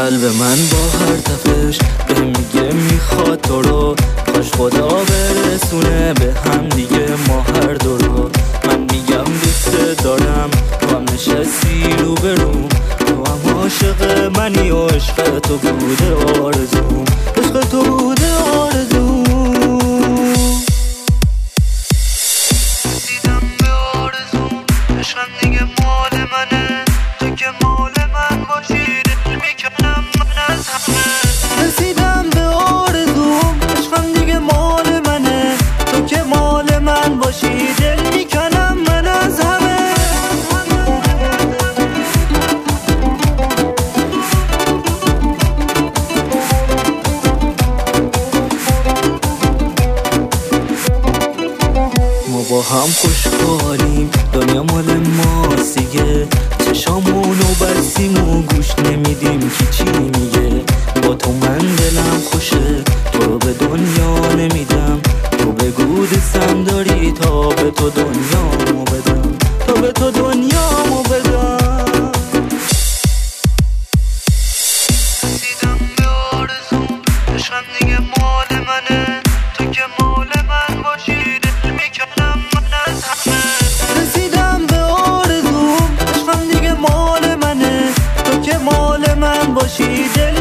قلب من با هر تپش به میگه میخواد تو رو، کاش خدا برسونه به هم دیگه ما هر دو رو. من میگم دوست دارم، تو هم نشستی رو به روم، تو هم عاشق منی و عشق تو بوده آرزوم، عشق تو بوده آرزوم. دیدم به آرزوم، عشقم دیگه مال منه، تو که مال من باشی دل میکنم من از همه. رسیدم به آرزوم، عشقم دیگه مال منه، تو که مال من باشی دل میکنم من از همه. ما با هم خوشحالیم، دنیا مال ماست دیگه، چشامونو بستیم و گوش نمیدیم که چی میگه. با تو من دلم خوشه، تو رو به دنیا نمیدم، تو بگو دوستم داری تا به تو دنیامو بدم، تا به تو دنیامو بدم. رسیدم به آرزوم، عشقم دیگه مال منه، تو که مال من باشی دل میکنم من از همه. رسیدم به آرزوم، عشقم دیگه مال منه، تو که مال من باشی دل